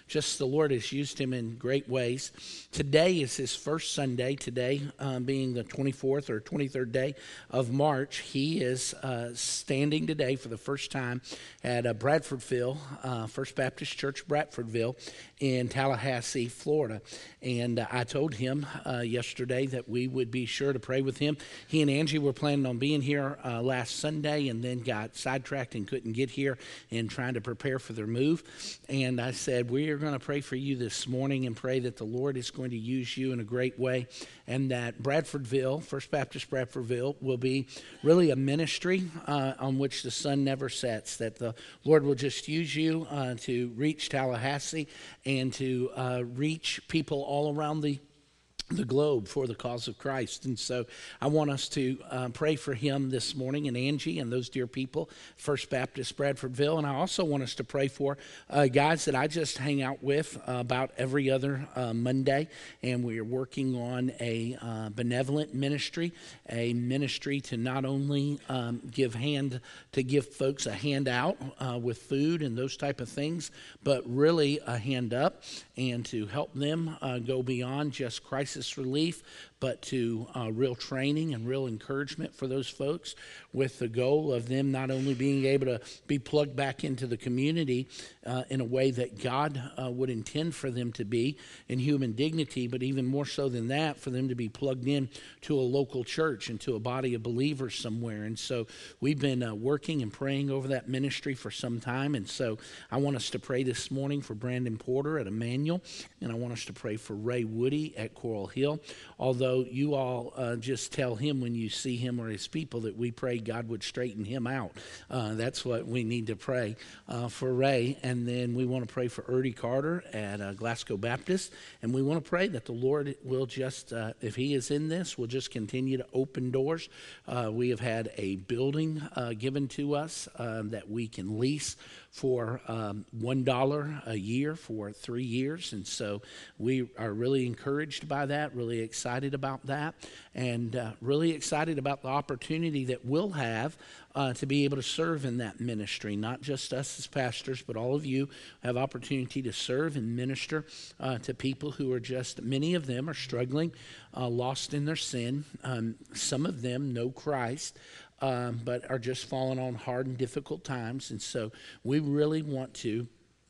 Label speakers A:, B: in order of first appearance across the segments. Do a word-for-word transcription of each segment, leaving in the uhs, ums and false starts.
A: just the Lord has used him in great ways. Today is his first Sunday. Today, um, being the twenty-fourth or twenty-third day of March, he is uh, standing today for the first time at uh, Bradfordville, uh, First Baptist Church, Bradfordville, in Tallahassee, Florida. And uh, I told him uh, yesterday that we would be sure to pray with him. He and Angie were planning on being here uh, last Sunday and then got sidetracked and couldn't get here in trying to prepare for their move. And I said, we are going to pray for you this morning and pray that the Lord is going to use you in a great way, and that Bradfordville, First Baptist Bradfordville, will be really a ministry uh, on which the sun never sets, that the Lord will just use you uh, to reach Tallahassee and to uh, reach people all around the the globe for the cause of Christ. And so I want us to uh, pray for him this morning, and Angie and those dear people, First Baptist Bradfordville. And I also want us to pray for uh, guys that I just hang out with uh, about every other uh, Monday. And we are working on a uh, benevolent ministry, a ministry to not only um, give hand, to give folks a handout uh, with food and those type of things, but really a hand up and to help them uh, go beyond just crisis relief, but to uh, real training and real encouragement for those folks, with the goal of them not only being able to be plugged back into the community uh, in a way that God uh, would intend for them to be in human dignity, but even more so than that, for them to be plugged in to a local church and to a body of believers somewhere. And so we've been uh, working and praying over that ministry for some time. And so I want us to pray this morning for Brandon Porter at Emmanuel, and I want us to pray for Ray Woody at Coral Hill. Although you all uh, just tell him when you see him or his people that we pray God would straighten him out. Uh, that's what we need to pray uh, for Ray. And then we want to pray for Erdy Carter at uh, Glasgow Baptist. And we want to pray that the Lord will just, uh, if he is in this, will just continue to open doors. Uh, we have had a building uh, given to us uh, that we can lease for um, one dollar a year for three years. And so we are really encouraged by that, really excited about that, and uh, really excited about the opportunity that we'll have uh, to be able to serve in that ministry. Not just us as pastors, but all of you have opportunity to serve and minister uh, to people who are just, many of them are struggling, uh, lost in their sin. Um, some of them know Christ, Um, but are just falling on hard and difficult times. And so we really want to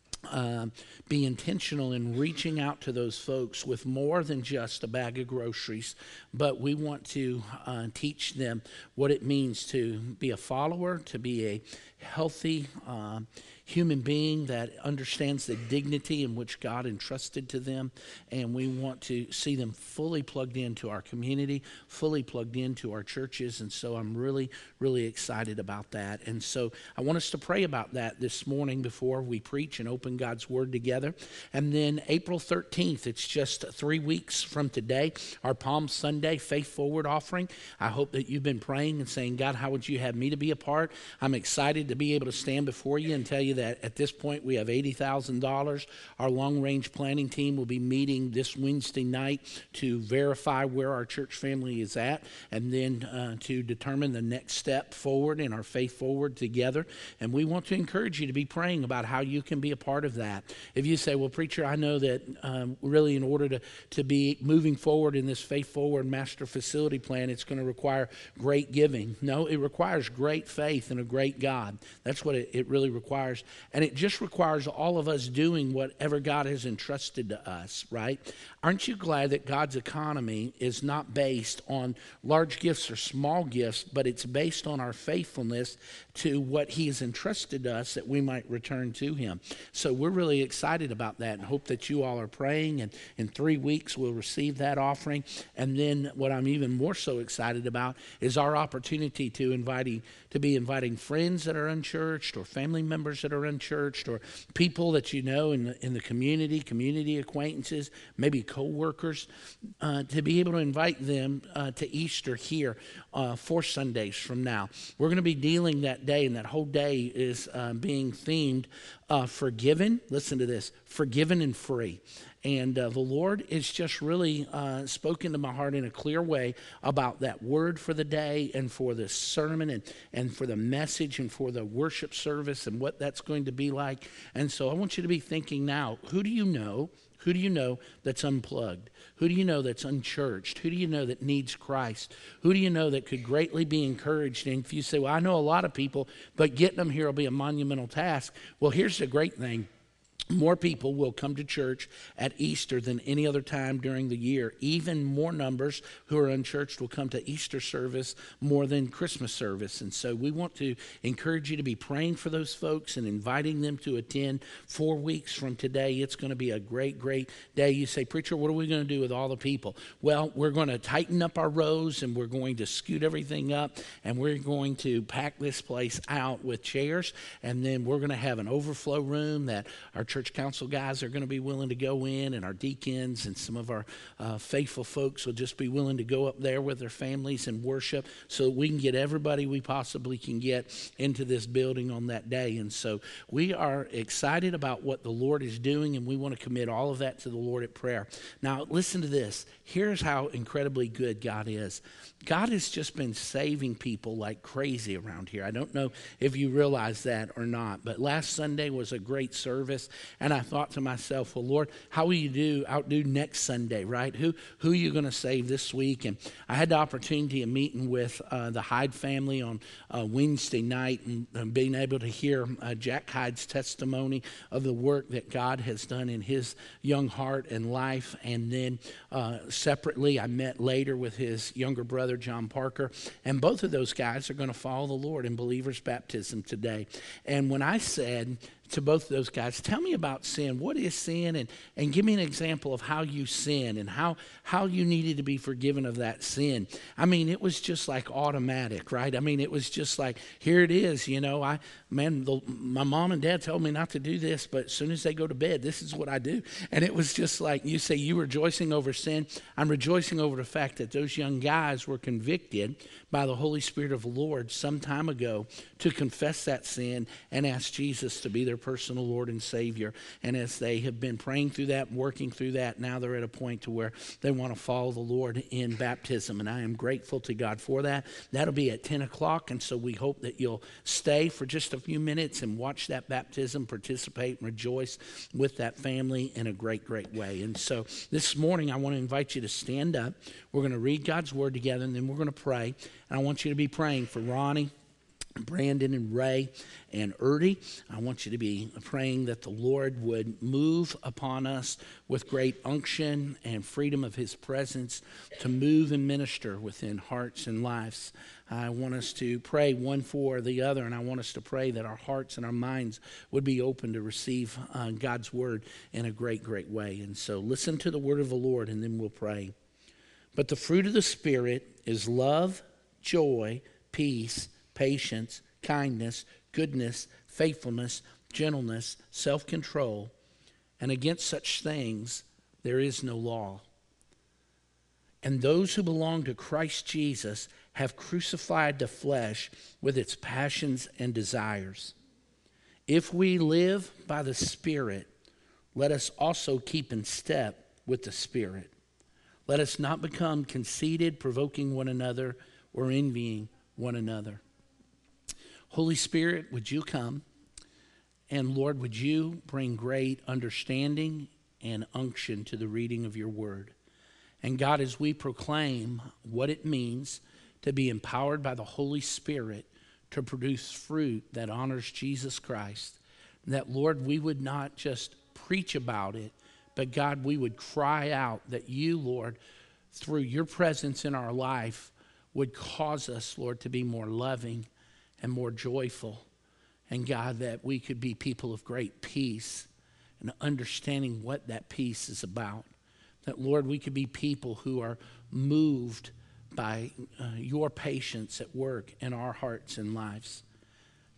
A: um, be intentional in reaching out to those folks with more than just a bag of groceries, but we want to uh, teach them what it means to be a follower, to be a healthy uh, human being that understands the dignity in which God entrusted to them. And we want to see them fully plugged into our community, fully plugged into our churches. And so I'm really, really excited about that. And so I want us to pray about that this morning before we preach and open God's Word together. And then April thirteenth, it's just three weeks from today, our Palm Sunday Faith Forward offering. I hope that you've been praying and saying, God, how would you have me to be a part? I'm excited to be able to stand before you and tell you that at this point we have eighty thousand dollars. Our long-range planning team will be meeting this Wednesday night to verify where our church family is at, and then uh, to determine the next step forward in our faith forward together. And we want to encourage you to be praying about how you can be a part of that. If you say, well, preacher, I know that um, really in order to, to be moving forward in this faith forward master facility plan, it's going to require great giving. No, it requires great faith in a great God. That's what it, it really requires. And it just requires all of us doing whatever God has entrusted to us, right? Aren't you glad that God's economy is not based on large gifts or small gifts, but it's based on our faithfulness to what he has entrusted to us that we might return to him. So we're really excited about that and hope that you all are praying, and in three weeks we'll receive that offering. And then what I'm even more so excited about is our opportunity to inviting to be inviting friends that are unchurched, or family members that are unchurched, or people that you know in the, in the community, community acquaintances, maybe co-workers, uh, to be able to invite them uh, to Easter here uh, four Sundays from now. We're going to be dealing that day, and that whole day is uh, being themed uh, forgiven. Listen to this, forgiven and free. And uh, the Lord is just really uh, spoken to my heart in a clear way about that word for the day and for the sermon and, and for the message and for the worship service and what that's going to be like. And so I want you to be thinking now, who do you know? Who do you know that's unplugged? Who do you know that's unchurched? Who do you know that needs Christ? Who do you know that could greatly be encouraged? And if you say, well, I know a lot of people, but getting them here will be a monumental task. Well, here's the great thing. More people will come to church at Easter than any other time during the year. Even more numbers who are unchurched will come to Easter service more than Christmas service. And so we want to encourage you to be praying for those folks and inviting them to attend four weeks from today. It's going to be a great, great day. You say, preacher, what are we going to do with all the people? Well, we're going to tighten up our rows and we're going to scoot everything up and we're going to pack this place out with chairs. And then we're going to have an overflow room that our church council guys are going to be willing to go in, and our deacons and some of our uh, faithful folks will just be willing to go up there with their families and worship so that we can get everybody we possibly can get into this building on that day. And so we are excited about what the Lord is doing, and we want to commit all of that to the Lord at prayer. Now, listen to this. Here's how incredibly good God is. God has just been saving people like crazy around here. I don't know if you realize that or not, but last Sunday was a great service, and I thought to myself, well, Lord, how will you do outdo next Sunday, right? Who who are you going to save this week? And I had the opportunity of meeting with uh, the Hyde family on uh, Wednesday night and, and being able to hear uh, Jack Hyde's testimony of the work that God has done in his young heart and life. And then uh, separately, I met later with his younger brother, John Parker, and both of those guys are going to follow the Lord in believer's baptism today. And when I said to both of those guys, tell me about sin. What is sin? And, and give me an example of how you sin and how, how you needed to be forgiven of that sin. I mean, it was just like automatic, right? I mean, it was just like, here it is, you know. I man, the, my mom and dad told me not to do this, but as soon as they go to bed, this is what I do. And it was just like, you say, you rejoicing over sin. I'm rejoicing over the fact that those young guys were convicted by the Holy Spirit of the Lord some time ago to confess that sin and ask Jesus to be their personal Lord and Savior. And as they have been praying through that, working through that, now they're at a point to where they want to follow the Lord in baptism. And I am grateful to God for that. That'll be at ten o'clock. And so we hope that you'll stay for just a few minutes and watch that baptism, participate, and rejoice with that family in a great, great way. And so this morning, I want to invite you to stand up. We're going to read God's word together, and then we're going to pray. And I want you to be praying for Ronnie, Brandon and Ray and Erdy. I want you to be praying that the Lord would move upon us with great unction and freedom of his presence to move and minister within hearts and lives. I want us to pray one for the other, and I want us to pray that our hearts and our minds would be open to receive uh, God's word in a great, great way. And so listen to the word of the Lord, and then we'll pray. But the fruit of the Spirit is love, joy, peace, patience, kindness, goodness, faithfulness, gentleness, self-control, and against such things there is no law. And those who belong to Christ Jesus have crucified the flesh with its passions and desires. If we live by the Spirit, let us also keep in step with the Spirit. Let us not become conceited, provoking one another, or envying one another. Holy Spirit, would you come? And Lord, would you bring great understanding and unction to the reading of your word? And God, as we proclaim what it means to be empowered by the Holy Spirit to produce fruit that honors Jesus Christ, that, Lord, we would not just preach about it, but God, we would cry out that you, Lord, through your presence in our life, would cause us, Lord, to be more loving and more joyful. And God, that we could be people of great peace and understanding what that peace is about. That, Lord, we could be people who are moved by uh, your patience at work in our hearts and lives.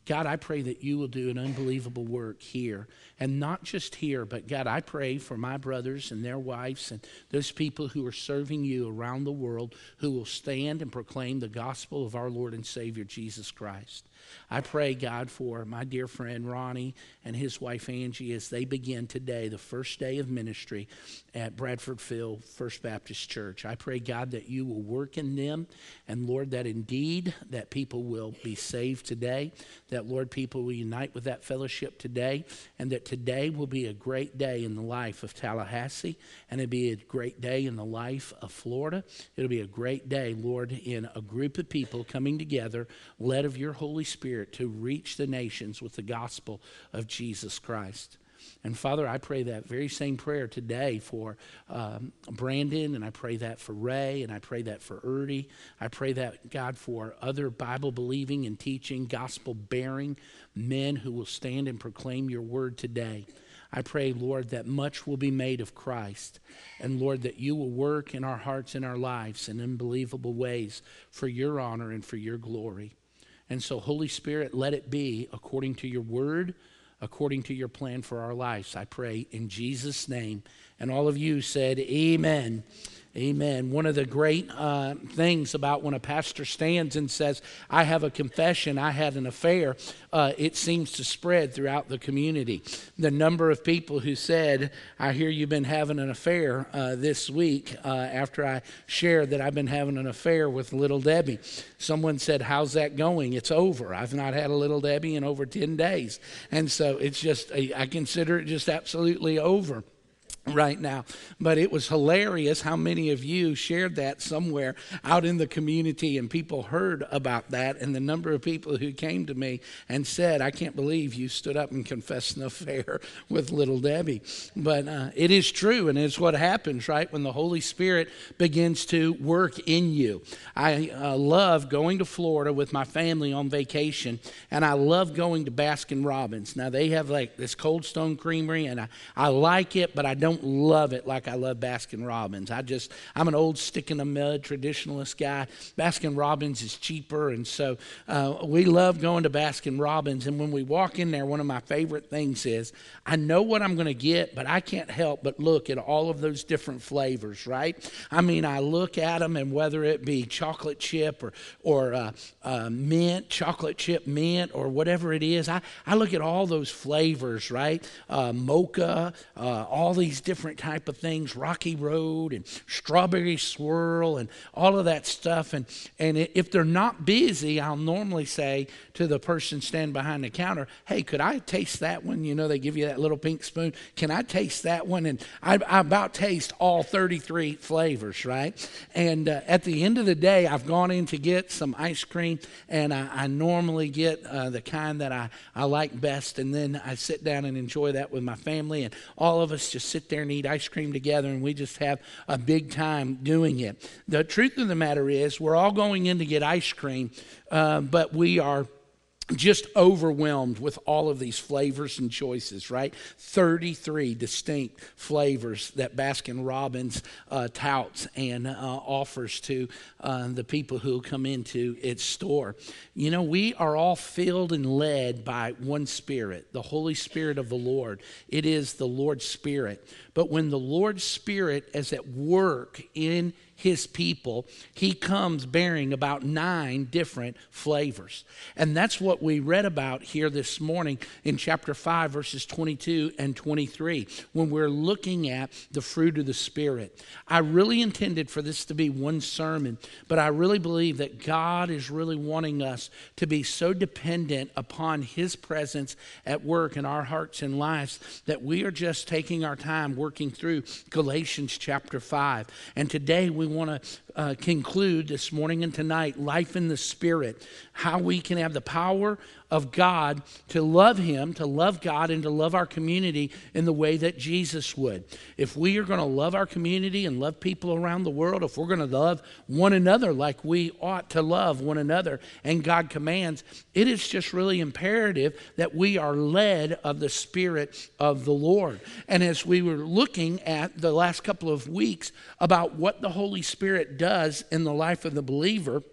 A: God, I pray that you will do an unbelievable work here. And not just here, but God, I pray for my brothers and their wives and those people who are serving you around the world who will stand and proclaim the gospel of our Lord and Savior, Jesus Christ. I pray, God, for my dear friend Ronnie and his wife Angie as they begin today, the first day of ministry at Bradfordville First Baptist Church. I pray, God, that you will work in them, and Lord, that indeed that people will be saved today, that, Lord, people will unite with that fellowship today, and that today will be a great day in the life of Tallahassee, and it'll be a great day in the life of Florida. It'll be a great day, Lord, in a group of people coming together, led of your Holy Spirit, to reach the nations with the gospel of Jesus Christ. And Father, I pray that very same prayer today for um, Brandon, and I pray that for Ray, and I pray that for Erdy. I pray that, God, for other Bible-believing and teaching, gospel-bearing men who will stand and proclaim your word today. I pray, Lord, that much will be made of Christ. And, Lord, that you will work in our hearts and our lives in unbelievable ways for your honor and for your glory. And so, Holy Spirit, let it be according to your word, according to your plan for our lives. I pray in Jesus' name. And all of you said, amen. Amen. One of the great uh, things about when a pastor stands and says, I have a confession, I had an affair, uh, it seems to spread throughout the community. The number of people who said, I hear you've been having an affair uh, this week uh, after I shared that I've been having an affair with Little Debbie. Someone said, how's that going? It's over. I've not had a Little Debbie in over ten days. And so it's just, I consider it just absolutely over right now. But it was hilarious how many of you shared that somewhere out in the community, and people heard about that, and the number of people who came to me and said, I can't believe you stood up and confessed an affair with Little Debbie. But uh, it is true, and it's what happens, right, when the Holy Spirit begins to work in you. I uh, love going to Florida with my family on vacation, and I love going to Baskin Robbins. Now, they have like this Cold Stone Creamery, and I, I like it, but I don't love it like I love Baskin Robbins. I just, I'm an old stick in the mud traditionalist guy. Baskin Robbins is cheaper, and so uh, we love going to Baskin Robbins. And when we walk in there, one of my favorite things is I know what I'm going to get, but I can't help but look at all of those different flavors, right? I mean, I look at them, and whether it be chocolate chip or or uh, uh, mint, chocolate chip mint, or whatever it is, I, I look at all those flavors, right? Uh, mocha, uh, all these different type of things, Rocky Road and Strawberry Swirl and all of that stuff. And, and if they're not busy, I'll normally say to the person standing behind the counter, hey, could I taste that one? You know, they give you that little pink spoon. Can I taste that one? And I, I about taste all thirty-three flavors, right? And uh, at the end of the day, I've gone in to get some ice cream, and I, I normally get uh, the kind that I, I like best, and then I sit down and enjoy that with my family, and all of us just sit there and eat ice cream together, and we just have a big time doing it. The truth of the matter is we're all going in to get ice cream, uh, but we are just overwhelmed with all of these flavors and choices, right? thirty-three distinct flavors that Baskin Robbins uh, touts and uh, offers to uh, the people who come into its store. You know, we are all filled and led by one Spirit, the Holy Spirit of the Lord. It is the Lord's Spirit. But when the Lord's Spirit is at work in his people, he comes bearing about nine different flavors. And that's what we read about here this morning in chapter five, verses twenty-two and twenty-three, when we're looking at the fruit of the Spirit. I really intended for this to be one sermon, but I really believe that God is really wanting us to be so dependent upon his presence at work in our hearts and lives that we are just taking our time working through Galatians chapter five. And today we want to uh, conclude this morning and tonight, life in the Spirit, how we can have the power of God to love him, to love God, and to love our community in the way that Jesus would. If we are going to love our community and love people around the world, if we're going to love one another like we ought to love one another and God commands, it is just really imperative that we are led of the Spirit of the Lord. And as we were looking at the last couple of weeks about what the Holy Spirit does in the life of the believer,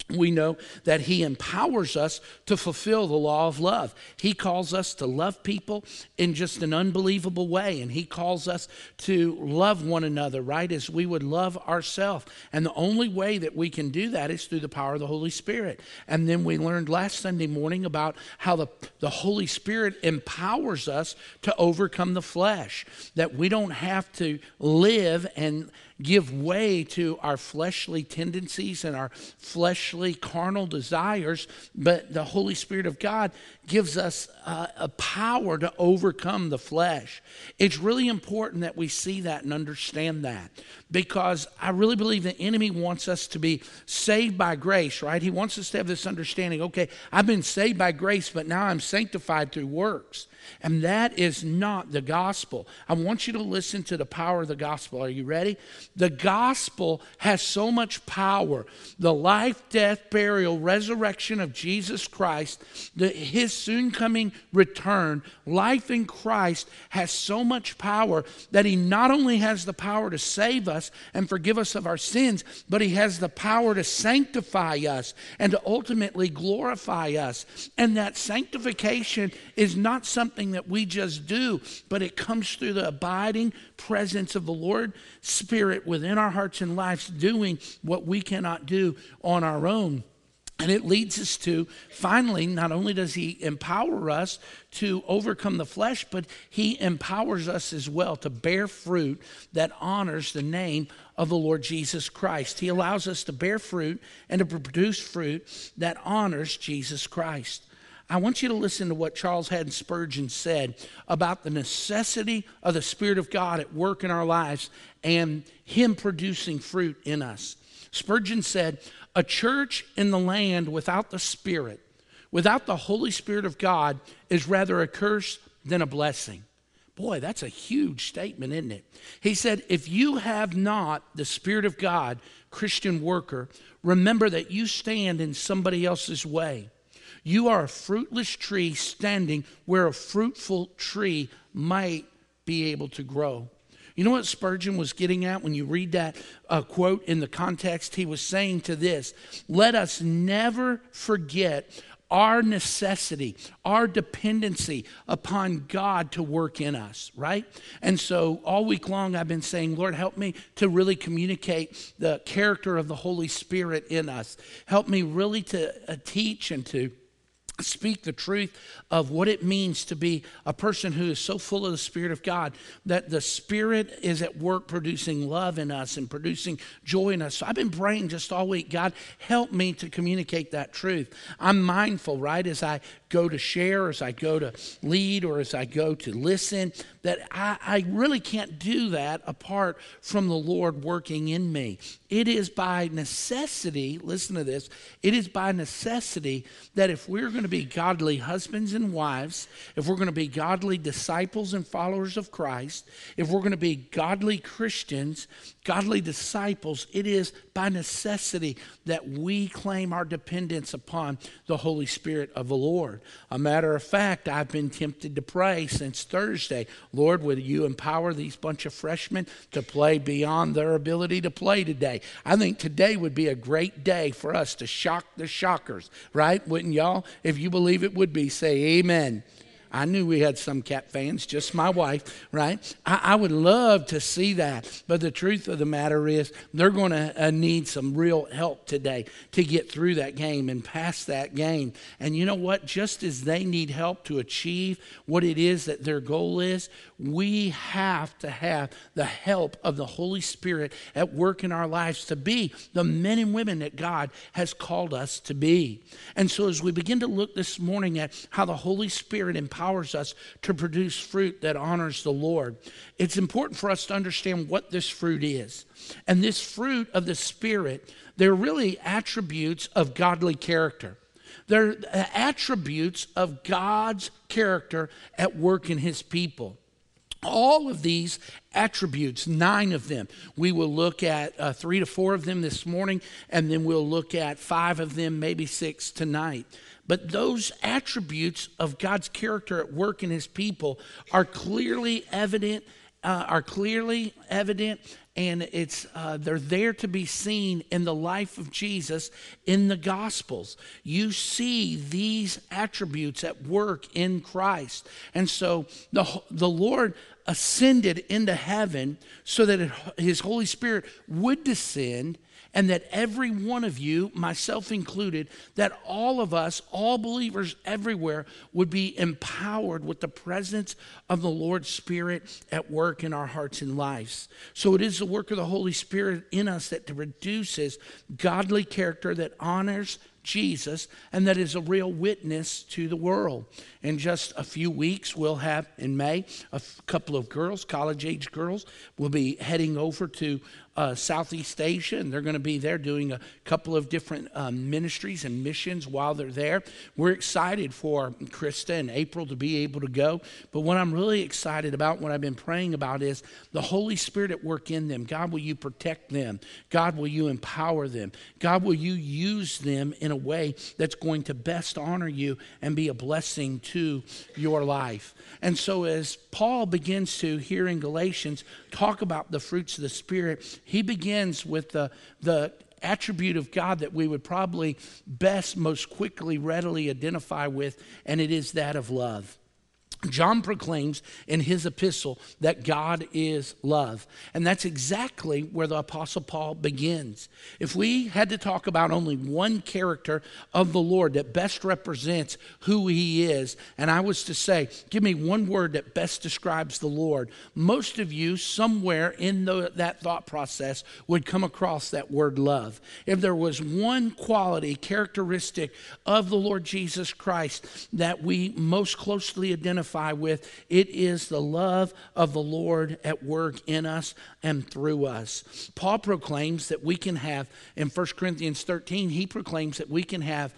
A: we know that he empowers us to fulfill the law of love. He calls us to love people in just an unbelievable way. And he calls us to love one another, right, as we would love ourselves. And the only way that we can do that is through the power of the Holy Spirit. And then we learned last Sunday morning about how the, the Holy Spirit empowers us to overcome the flesh, that we don't have to live and give way to our fleshly tendencies and our fleshly carnal desires, but the Holy Spirit of God gives us uh, a power to overcome the flesh. It's really important that we see that and understand that, because I really believe the enemy wants us to be saved by grace, right? He wants us to have this understanding, okay, I've been saved by grace, but now I'm sanctified through works. And that is not the gospel. I want you to listen to the power of the gospel. Are you ready? The gospel has so much power. The life, death, burial, resurrection of Jesus Christ, the, his soon coming return, life in Christ has so much power that he not only has the power to save us and forgive us of our sins, but he has the power to sanctify us and to ultimately glorify us. And that sanctification is not something that we just do, but it comes through the abiding presence of the Lord Spirit within our hearts and lives, doing what we cannot do on our own. And it leads us to, finally, not only does he empower us to overcome the flesh, but he empowers us as well to bear fruit that honors the name of the Lord Jesus Christ. He allows us to bear fruit and to produce fruit that honors Jesus Christ. I want you to listen to what Charles Haddon Spurgeon said about the necessity of the Spirit of God at work in our lives and him producing fruit in us. Spurgeon said, a church in the land without the Spirit, without the Holy Spirit of God, is rather a curse than a blessing. Boy, that's a huge statement, isn't it? He said, if you have not the Spirit of God, Christian worker, remember that you stand in somebody else's way. You are a fruitless tree standing where a fruitful tree might be able to grow. You know what Spurgeon was getting at when you read that uh, quote in the context? He was saying to this, let us never forget our necessity, our dependency upon God to work in us, right? And so all week long I've been saying, Lord, help me to really communicate the character of the Holy Spirit in us. Help me really to uh, teach and to speak the truth of what it means to be a person who is so full of the Spirit of God that the Spirit is at work producing love in us and producing joy in us. So I've been praying just all week, God, help me to communicate that truth. I'm mindful, right, as I go to share, as I go to lead, or as I go to listen, that I, I really can't do that apart from the Lord working in me. It is by necessity, listen to this, it is by necessity that if we're going to be godly husbands and wives, if we're going to be godly disciples and followers of Christ, if we're going to be godly Christians, godly disciples, it is by necessity that we claim our dependence upon the Holy Spirit of the Lord. A matter of fact, I've been tempted to pray since Thursday, Lord, would you empower these bunch of freshmen to play beyond their ability to play today? I think today would be a great day for us to shock the shockers, right? Wouldn't y'all? If you believe it would be, say amen. I knew we had some Cat fans, just my wife, right? I, I would love to see that. But the truth of the matter is they're going to uh, need some real help today to get through that game and past that game. And you know what? Just as they need help to achieve what it is that their goal is, we have to have the help of the Holy Spirit at work in our lives to be the men and women that God has called us to be. And so as we begin to look this morning at how the Holy Spirit empowers us to produce fruit that honors the Lord, it's important for us to understand what this fruit is. And this fruit of the Spirit, they're really attributes of godly character. They're attributes of God's character at work in his people. All of these attributes, nine of them, we will look at uh, three to four of them this morning, and then we'll look at five of them, maybe six tonight. But those attributes of God's character at work in his people are clearly evident uh, are clearly evident, and it's uh, they're there to be seen in the life of Jesus in the Gospels. You see these attributes at work in Christ. And so the, the Lord ascended into heaven so that it, his Holy Spirit would descend, and that every one of you, myself included, that all of us, all believers everywhere, would be empowered with the presence of the Lord's Spirit at work in our hearts and lives. So it is the work of the Holy Spirit in us that produces godly character that honors Jesus, and that is a real witness to the world. In just a few weeks, we'll have, in May, a f- couple of girls, college-age girls, will be heading over to uh, Southeast Asia, and they're going to be there doing a couple of different um, ministries and missions while they're there. We're excited for Krista and April to be able to go, but what I'm really excited about, what I've been praying about, is the Holy Spirit at work in them. God, will you protect them? God, will you empower them? God, will you use them in a way that's going to best honor you and be a blessing to your life? And so as Paul begins to, here in Galatians, talk about the fruits of the Spirit, he begins with the, the attribute of God that we would probably best, most quickly, readily identify with, and it is that of love. John proclaims in his epistle that God is love. And that's exactly where the Apostle Paul begins. If we had to talk about only one character of the Lord that best represents who he is, and I was to say, give me one word that best describes the Lord, most of you somewhere in the, that thought process would come across that word love. If there was one quality, characteristic of the Lord Jesus Christ that we most closely identify with, it is the love of the Lord at work in us and through us. Paul proclaims that we can have, in First Corinthians thirteen, he proclaims that we can have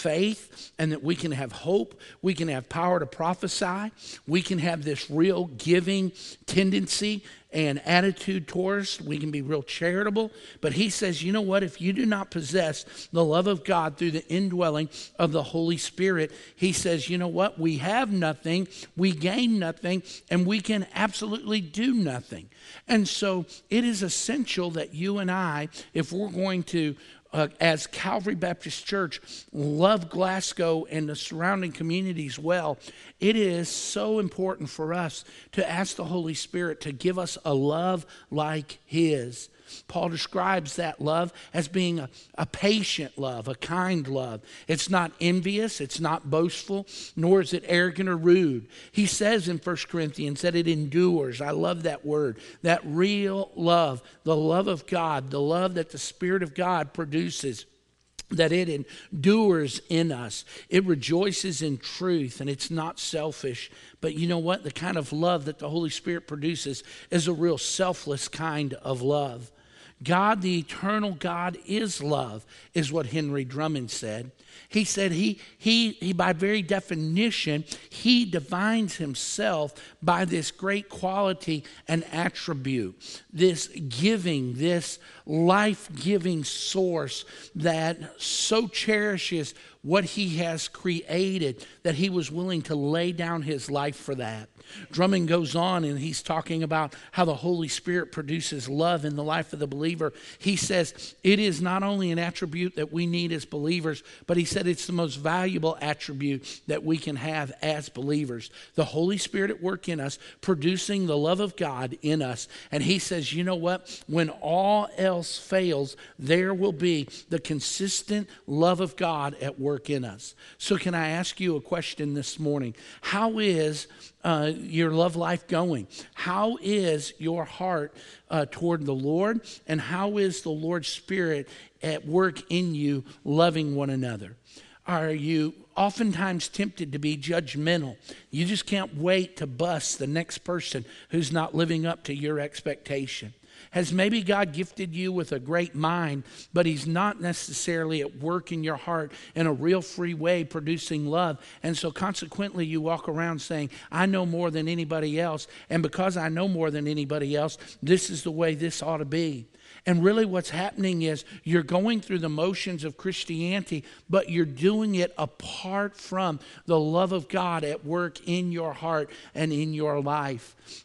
A: faith and that we can have hope. We can have power to prophesy. We can have this real giving tendency and attitude towards. We can be real charitable. But he says, you know what? If you do not possess the love of God through the indwelling of the Holy Spirit, he says, you know what? We have nothing, we gain nothing, and we can absolutely do nothing. And so it is essential that you and I, if we're going to Uh, as Calvary Baptist Church, love Glasgow and the surrounding communities well, it is so important for us to ask the Holy Spirit to give us a love like his. Paul describes that love as being a, a patient love, a kind love. It's not envious, it's not boastful, nor is it arrogant or rude. He says in First Corinthians that it endures. I love that word. That real love, the love of God, the love that the Spirit of God produces, that it endures in us. It rejoices in truth, and it's not selfish. But you know what? The kind of love that the Holy Spirit produces is a real selfless kind of love. God, the eternal God, is love, is what Henry Drummond said. He said he, he, he, by very definition, he defines himself by this great quality and attribute, this giving, this life-giving source that so cherishes what he has created that he was willing to lay down his life for that. Drummond goes on and he's talking about how the Holy Spirit produces love in the life of the believer. He says it is not only an attribute that we need as believers, but he said it's the most valuable attribute that we can have as believers. The Holy Spirit at work in us, producing the love of God in us. And he says, you know what? When all else fails, there will be the consistent love of God at work in us. So can I ask you a question this morning? How is uh, your love life going? How is your heart uh, toward the Lord? And how is the Lord's Spirit at work in you, loving one another? Are you oftentimes tempted to be judgmental? You just can't wait to bust the next person who's not living up to your expectation. Has maybe God gifted you with a great mind, but he's not necessarily at work in your heart in a real free way producing love. And so consequently you walk around saying, I know more than anybody else. And because I know more than anybody else, this is the way this ought to be. And really what's happening is you're going through the motions of Christianity, but you're doing it apart from the love of God at work in your heart and in your life.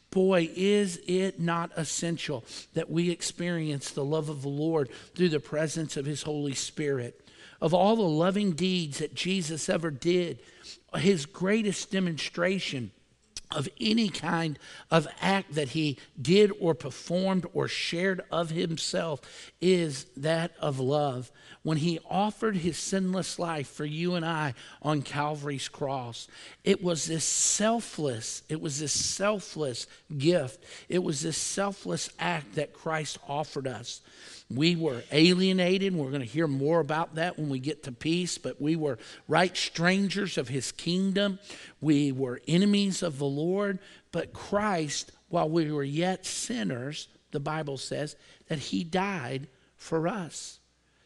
A: Boy, is it not essential that we experience the love of the Lord through the presence of his Holy Spirit. Of all the loving deeds that Jesus ever did, his greatest demonstration of any kind of act that he did or performed or shared of himself is that of love. When he offered his sinless life for you and I on Calvary's cross, it was this selfless, it was this selfless gift. It was this selfless act that Christ offered us. We were alienated. We're going to hear more about that when we get to peace, but we were right strangers of his kingdom. We were enemies of the Lord, but Christ, while we were yet sinners, the Bible says that he died for us.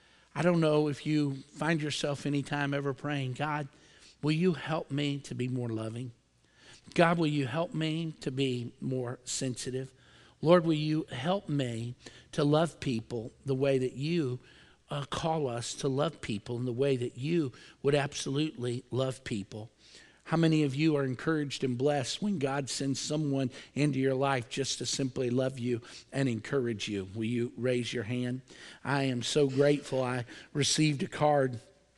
A: I don't know if you find yourself anytime ever praying, God, will you help me to be more loving? God, will you help me to be more sensitive? Lord, will you help me to love people the way that you uh, call us to love people, in the way that you would absolutely love people? How many of you are encouraged and blessed when God sends someone into your life just to simply love you and encourage you? Will you raise your hand? I am so grateful. I received a card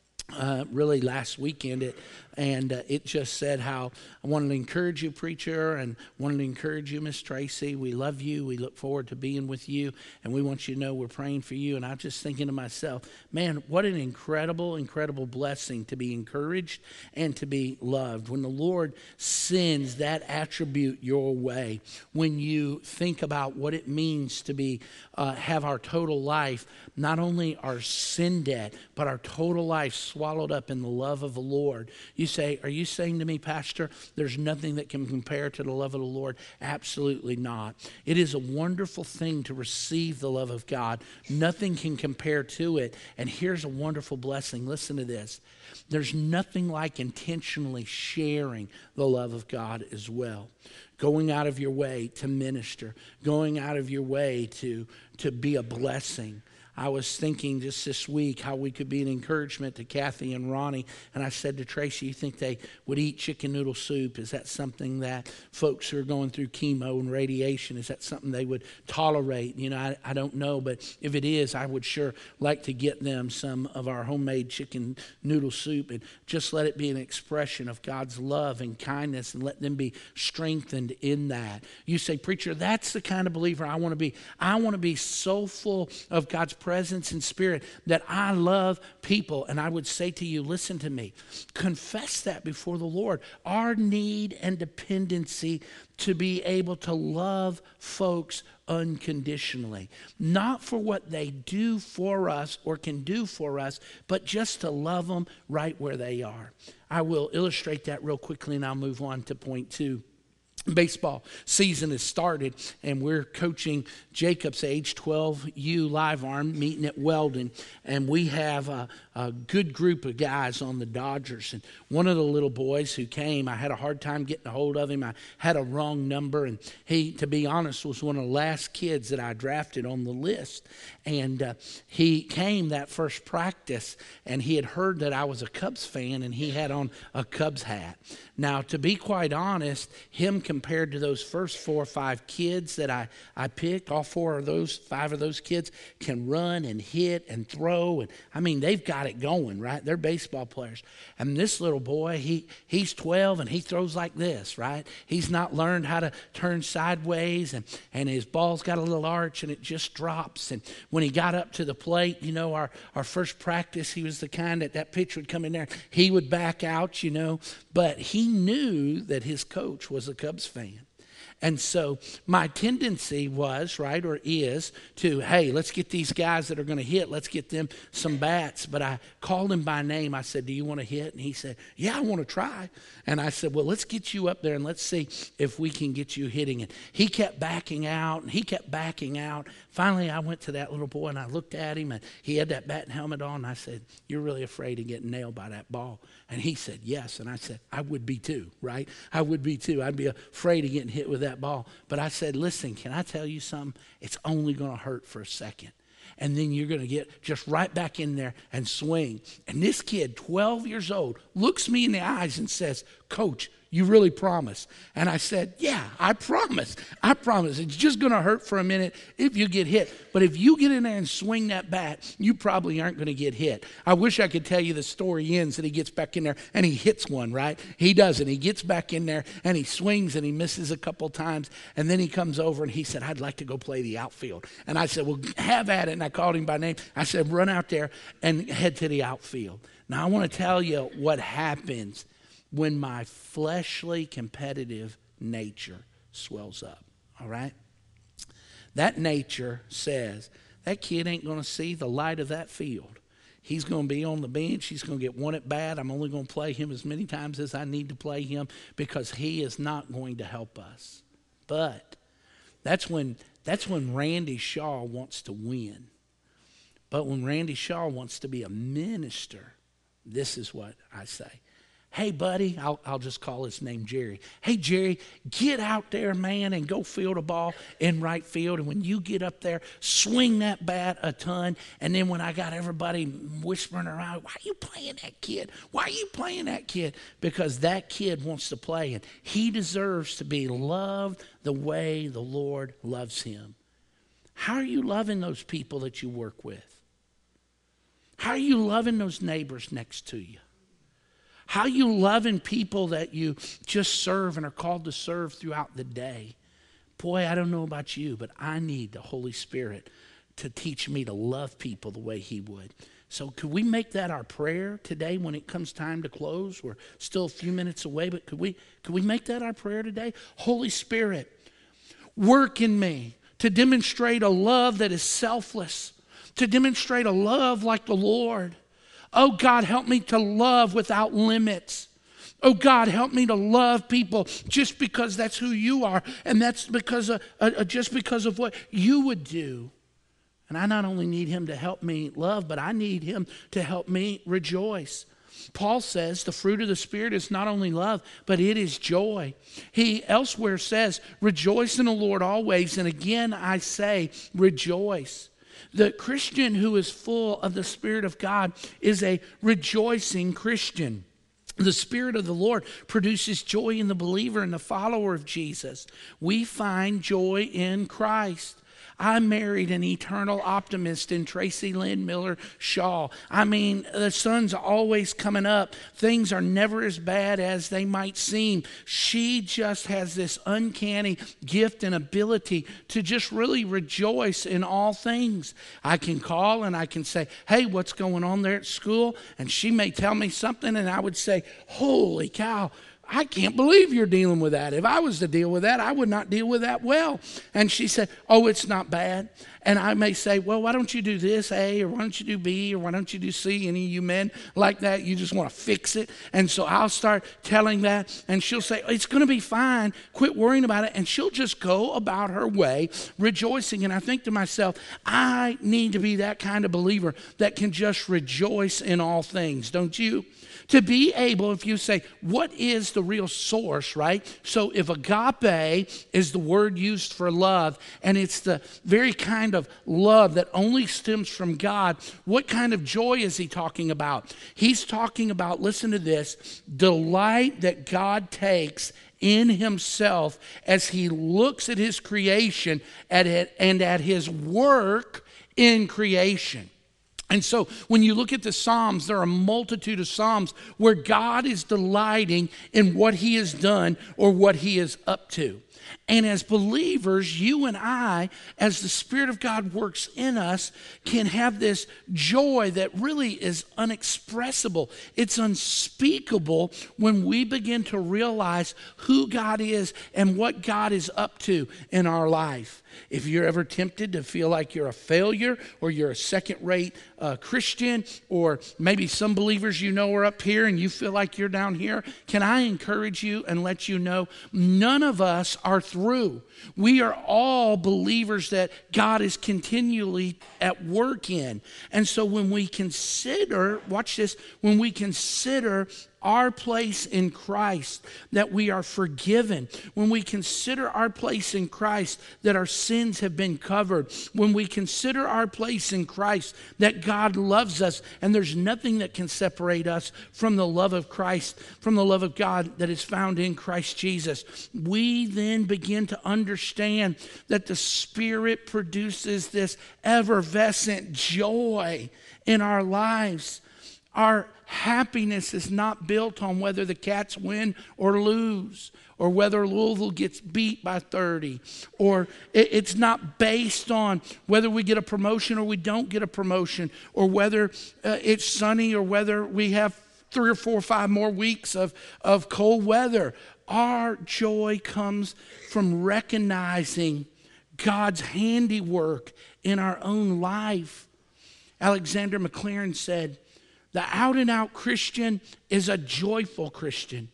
A: Uh, really last weekend, it, and uh, it just said how I wanted to encourage you, preacher, and wanted to encourage you, Miss Tracy. We love you. We look forward to being with you, and we want you to know we're praying for you. And I'm just thinking to myself, man, what an incredible, incredible blessing to be encouraged and to be loved. When the Lord sends that attribute your way, when you think about what it means to be uh, have our total life, not only our sin debt, but our total life swallowed up in the love of the Lord. You say, are you saying to me, Pastor, there's nothing that can compare to the love of the Lord? Absolutely not. It is a wonderful thing to receive the love of God. Nothing can compare to it. And here's a wonderful blessing. Listen to this. There's nothing like intentionally sharing the love of God as well. Going out of your way to minister. Going out of your way to, to be a blessing. I was thinking just this week how we could be an encouragement to Kathy and Ronnie. And I said to Tracy, you think they would eat chicken noodle soup? Is that something that folks who are going through chemo and radiation, is that something they would tolerate? You know, I, I don't know. But if it is, I would sure like to get them some of our homemade chicken noodle soup and just let it be an expression of God's love and kindness and let them be strengthened in that. You say, preacher, that's the kind of believer I want to be. I want to be so full of God's presence and spirit that I love people. And I would say to you, listen to me, confess that before the Lord. Our need and dependency to be able to love folks unconditionally, not for what they do for us or can do for us, but just to love them right where they are. I will illustrate that real quickly and I'll move on to point two. Baseball season has started, and we're coaching Jacob's age twelve U live arm meeting at Weldon, and we have a, a good group of guys on the Dodgers. And one of the little boys who came, I had a hard time getting a hold of him. I had a wrong number, and he, to be honest, was one of the last kids that I drafted on the list. And uh, he came that first practice, and he had heard that I was a Cubs fan, and he had on a Cubs hat. Now, to be quite honest, him compared to those first four or five kids that I, I picked, all four of those, five of those kids can run and hit and throw. And I mean, they've got it going, right? They're baseball players. And this little boy, he he's twelve and he throws like this, right? He's not learned how to turn sideways, and, and his ball's got a little arch and it just drops. And when he got up to the plate, you know, our, our first practice, he was the kind that that pitch would come in there. He would back out, you know, but he knew that his coach was a Cubs fan. And so my tendency was, right, or is, to, hey, let's get these guys that are going to hit, let's get them some bats. But I called him by name. I said, do you want to hit? And he said, yeah, I want to try. And I said, well, let's get you up there and let's see if we can get you hitting. And he kept backing out, and he kept backing out. Finally, I went to that little boy, and I looked at him, and he had that bat and helmet on. And I said, you're really afraid of getting nailed by that ball? And he said, yes. And I said, I would be too, right? I would be too. I'd be afraid of getting hit with that ball. But I said, listen, can I tell you something? It's only going to hurt for a second. And then you're going to get just right back in there and swing. And this kid, twelve years old, looks me in the eyes and says, Coach, You really promise? And I said, yeah, I promise. I promise. It's just going to hurt for a minute if you get hit. But if you get in there and swing that bat, you probably aren't going to get hit. I wish I could tell you the story ends that he gets back in there and he hits one, right? He doesn't. He gets back in there and he swings and he misses a couple times. And then he comes over and he said, I'd like to go play the outfield. And I said, well, have at it. And I called him by name. I said, run out there and head to the outfield. Now, I want to tell you what happens when my fleshly competitive nature swells up, all right? That nature says, that kid ain't going to see the light of that field. He's going to be on the bench. He's going to get one at bat. I'm only going to play him as many times as I need to play him because he is not going to help us. But that's when, that's when Randy Shaw wants to win. But when Randy Shaw wants to be a minister, this is what I say. Hey, buddy, I'll, I'll just call his name Jerry. Hey, Jerry, get out there, man, and go field a ball in right field. And when you get up there, swing that bat a ton. And then when I got everybody whispering around, why are you playing that kid? Why are you playing that kid? Because that kid wants to play, and he deserves to be loved the way the Lord loves him. How are you loving those people that you work with? How are you loving those neighbors next to you? How are you loving people that you just serve and are called to serve throughout the day? Boy, I don't know about you, but I need the Holy Spirit to teach me to love people the way he would. So could we make that our prayer today when it comes time to close? We're still a few minutes away, but could we, could we make that our prayer today? Holy Spirit, work in me to demonstrate a love that is selfless, to demonstrate a love like the Lord. Oh, God, help me to love without limits. Oh, God, help me to love people just because that's who you are, and that's because of, uh, just because of what you would do. And I not only need him to help me love, but I need him to help me rejoice. Paul says the fruit of the Spirit is not only love, but it is joy. He elsewhere says, rejoice in the Lord always. And again, I say, rejoice. The Christian who is full of the Spirit of God is a rejoicing Christian. The Spirit of the Lord produces joy in the believer and the follower of Jesus. We find joy in Christ. I married an eternal optimist in Tracy Lynn Miller Shaw. I mean, the sun's always coming up. Things are never as bad as they might seem. She just has this uncanny gift and ability to just really rejoice in all things. I can call and I can say, hey, what's going on there at school? And she may tell me something and I would say, holy cow, I can't believe you're dealing with that. If I was to deal with that, I would not deal with that well. And she said, oh, it's not bad. And I may say, well, why don't you do this, A, or why don't you do B, or why don't you do C? Any of you men like that, you just want to fix it. And so I'll start telling that, and she'll say, it's going to be fine. Quit worrying about it. And she'll just go about her way rejoicing. And I think to myself, I need to be that kind of believer that can just rejoice in all things, don't you? To be able, if you say, what is the real source, right? So if agape is the word used for love, and it's the very kind of love that only stems from God, what kind of joy is he talking about? He's talking about, listen to this, delight that God takes in himself as he looks at his creation at it, and at his work in creation. And so when you look at the Psalms, there are a multitude of Psalms where God is delighting in what he has done or what he is up to. And as believers, you and I, as the Spirit of God works in us, can have this joy that really is unexpressible. It's unspeakable when we begin to realize who God is and what God is up to in our life. If you're ever tempted to feel like you're a failure or you're a second-rate uh, Christian, or maybe some believers you know are up here and you feel like you're down here, can I encourage you and let you know none of us are through. We are all believers that God is continually at work in. And so when we consider, watch this, when we consider our place in Christ, that we are forgiven, when we consider our place in Christ, that our sins have been covered, when we consider our place in Christ, that God loves us and there's nothing that can separate us from the love of Christ, from the love of God that is found in Christ Jesus, we then begin to understand that the Spirit produces this effervescent joy in our lives. Our happiness is not built on whether the Cats win or lose, or whether Louisville gets beat by thirty, or it's not based on whether we get a promotion or we don't get a promotion, or whether uh, it's sunny or whether we have three or four or five more weeks of, of cold weather. Our joy comes from recognizing God's handiwork in our own life. Alexander McLaren said, the out-and-out Christian is a joyful Christian.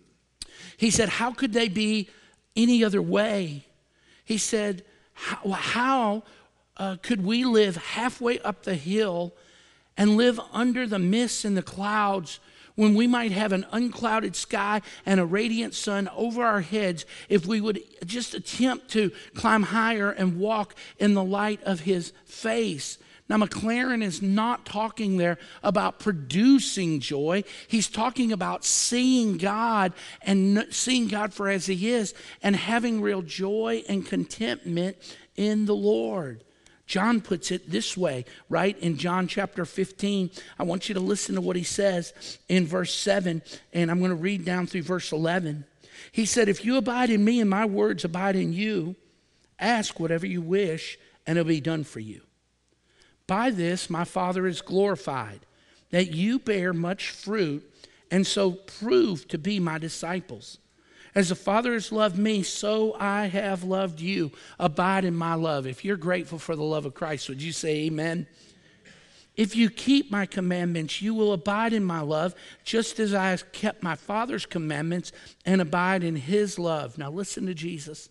A: He said, how could they be any other way? He said, how, how uh, could we live halfway up the hill and live under the mists and the clouds when we might have an unclouded sky and a radiant sun over our heads if we would just attempt to climb higher and walk in the light of his face? Now, McLaren is not talking there about producing joy. He's talking about seeing God and seeing God for as he is and having real joy and contentment in the Lord. John puts it this way, right? In John chapter fifteen, I want you to listen to what he says in verse seven, and I'm going to read down through verse eleven. He said, if you abide in me and my words abide in you, ask whatever you wish, and it'll be done for you. By this my Father is glorified, that you bear much fruit, and so prove to be my disciples. As the Father has loved me, so I have loved you. Abide in my love. If you're grateful for the love of Christ, would you say amen? If you keep my commandments, you will abide in my love, just as I have kept my Father's commandments and abide in his love. Now listen to Jesus.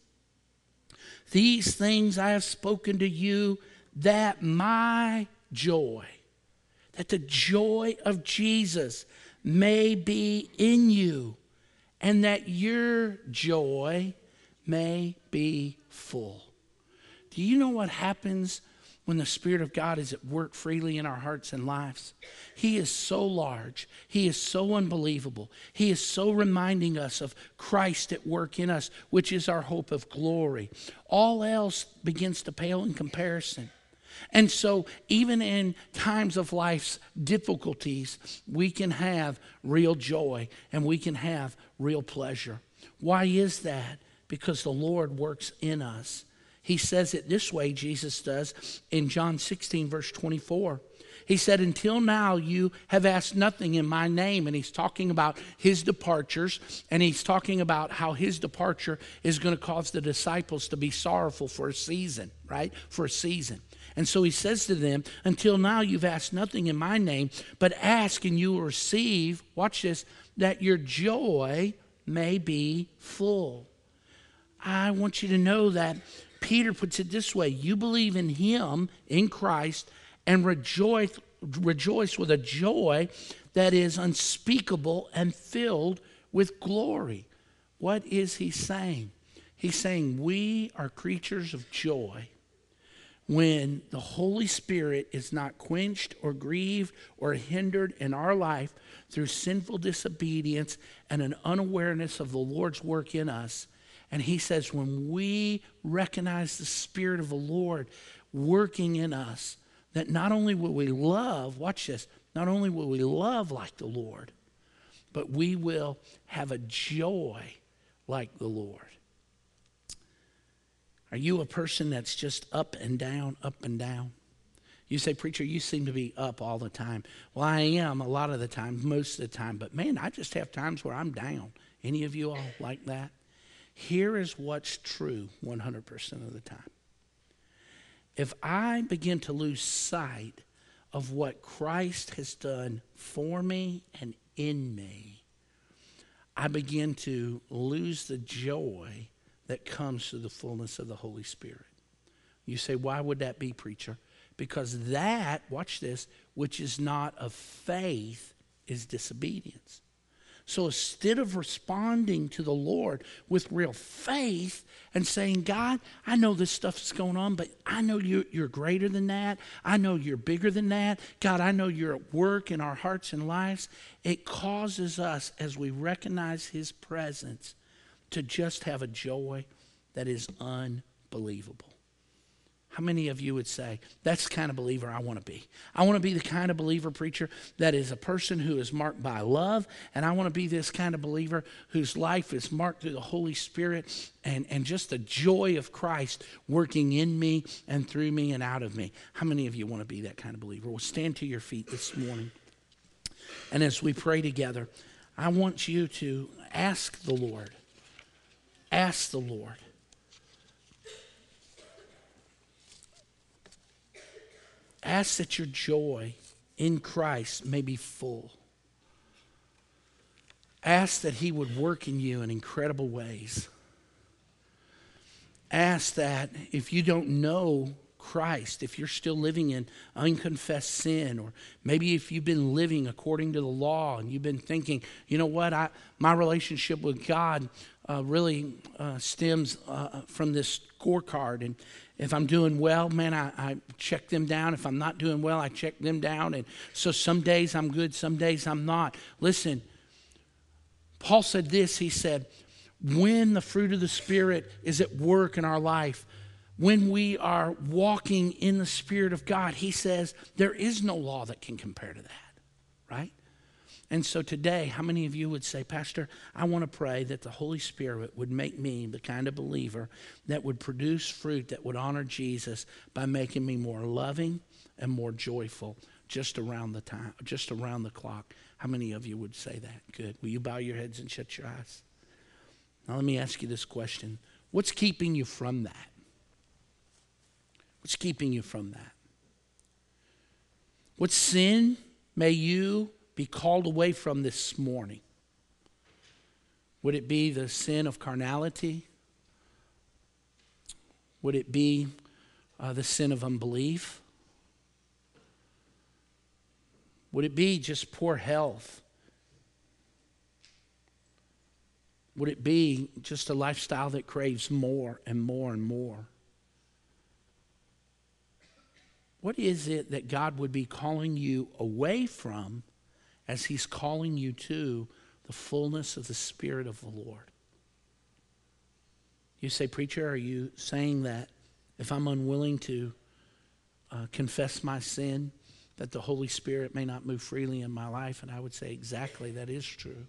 A: These things I have spoken to you, that my joy, that the joy of Jesus may be in you, and that your joy may be full. Do you know what happens when the Spirit of God is at work freely in our hearts and lives? He is so large. He is so unbelievable. He is so reminding us of Christ at work in us, which is our hope of glory. All else begins to pale in comparison. And so even in times of life's difficulties, we can have real joy and we can have real pleasure. Why is that? Because the Lord works in us. He says it this way, Jesus does, in John sixteen, verse twenty-four. He said, until now you have asked nothing in my name. And he's talking about his departures, and he's talking about how his departure is going to cause the disciples to be sorrowful for a season, right? For a season. And so he says to them, until now you've asked nothing in my name, but ask and you will receive, watch this, that your joy may be full. I want you to know that Peter puts it this way, you believe in him, in Christ, and rejoice, rejoice with a joy that is unspeakable and filled with glory. What is he saying? He's saying we are creatures of joy when the Holy Spirit is not quenched or grieved or hindered in our life through sinful disobedience and an unawareness of the Lord's work in us. And he says when we recognize the Spirit of the Lord working in us, that not only will we love, watch this, not only will we love like the Lord, but we will have a joy like the Lord. Are you a person that's just up and down, up and down? You say, preacher, you seem to be up all the time. Well, I am a lot of the time, most of the time. But man, I just have times where I'm down. Any of you all like that? Here is what's true one hundred percent of the time. If I begin to lose sight of what Christ has done for me and in me, I begin to lose the joy that comes through the fullness of the Holy Spirit. You say, why would that be, preacher? Because that, watch this, which is not of faith is disobedience. So instead of responding to the Lord with real faith and saying, God, I know this stuff is going on, but I know you're, you're greater than that. I know you're bigger than that. God, I know you're at work in our hearts and lives. It causes us, as we recognize his presence, to just have a joy that is unbelievable. How many of you would say, that's the kind of believer I want to be? I want to be the kind of believer, preacher, that is a person who is marked by love, and I want to be this kind of believer whose life is marked through the Holy Spirit and, and just the joy of Christ working in me and through me and out of me. How many of you want to be that kind of believer? Well, stand to your feet this morning. And as we pray together, I want you to ask the Lord, ask the Lord, ask that your joy in Christ may be full. Ask that he would work in you in incredible ways. Ask that if you don't know Christ, if you're still living in unconfessed sin, or maybe if you've been living according to the law and you've been thinking, you know what, I, my relationship with God uh, really uh, stems uh, from this scorecard, and if I'm doing well, man, I, I check them down. If I'm not doing well, I check them down. And so some days I'm good, some days I'm not. Listen, Paul said this. He said, when the fruit of the Spirit is at work in our life, when we are walking in the Spirit of God, he says there is no law that can compare to that, right? And so today, how many of you would say, Pastor, I want to pray that the Holy Spirit would make me the kind of believer that would produce fruit that would honor Jesus by making me more loving and more joyful just around the time, just around the clock. How many of you would say that? Good. Will you bow your heads and shut your eyes? Now let me ask you this question. What's keeping you from that? What's keeping you from that? What sin may you be called away from this morning? Would it be the sin of carnality? Would it be uh, the sin of unbelief? Would it be just poor health? Would it be just a lifestyle that craves more and more and more? What is it that God would be calling you away from as he's calling you to the fullness of the Spirit of the Lord? You say, preacher, are you saying that if I'm unwilling to uh, confess my sin, that the Holy Spirit may not move freely in my life? And I would say exactly, that is true.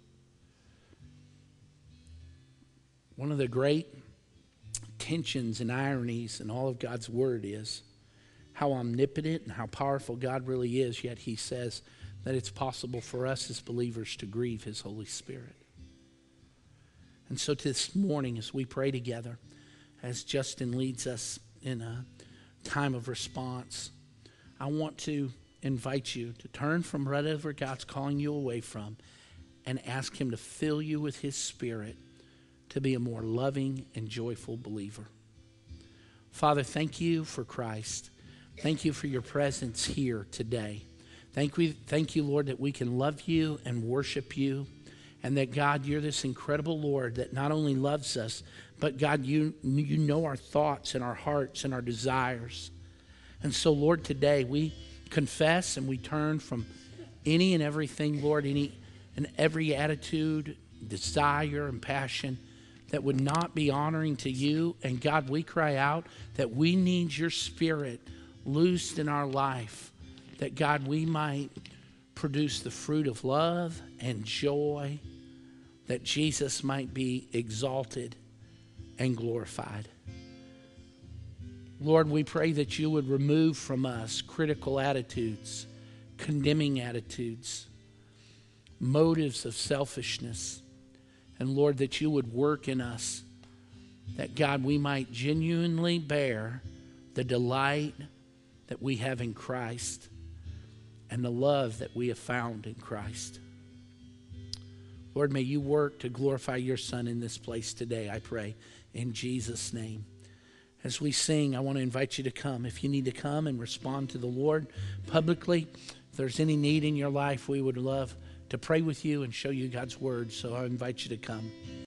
A: One of the great tensions and ironies in all of God's Word is how omnipotent and how powerful God really is, yet he says that it's possible for us as believers to grieve his Holy Spirit. And so this morning, as we pray together, as Justin leads us in a time of response, I want to invite you to turn from whatever God's calling you away from and ask him to fill you with his Spirit to be a more loving and joyful believer. Father, thank you for Christ. Thank you for your presence here today. Thank you, thank you, Lord, that we can love you and worship you, and that, God, you're this incredible Lord that not only loves us, but, God, you, you know our thoughts and our hearts and our desires. And so, Lord, today we confess and we turn from any and everything, Lord, any and every attitude, desire, and passion that would not be honoring to you. And, God, we cry out that we need your Spirit loosed in our life, that, God, we might produce the fruit of love and joy, that Jesus might be exalted and glorified. Lord, we pray that you would remove from us critical attitudes, condemning attitudes, motives of selfishness, and Lord, that you would work in us, that, God, we might genuinely bear the delight that we have in Christ and the love that we have found in Christ. Lord, may you work to glorify your Son in this place today, I pray, in Jesus' name. As we sing, I want to invite you to come. If you need to come and respond to the Lord publicly, if there's any need in your life, we would love to pray with you and show you God's word. So I invite you to come.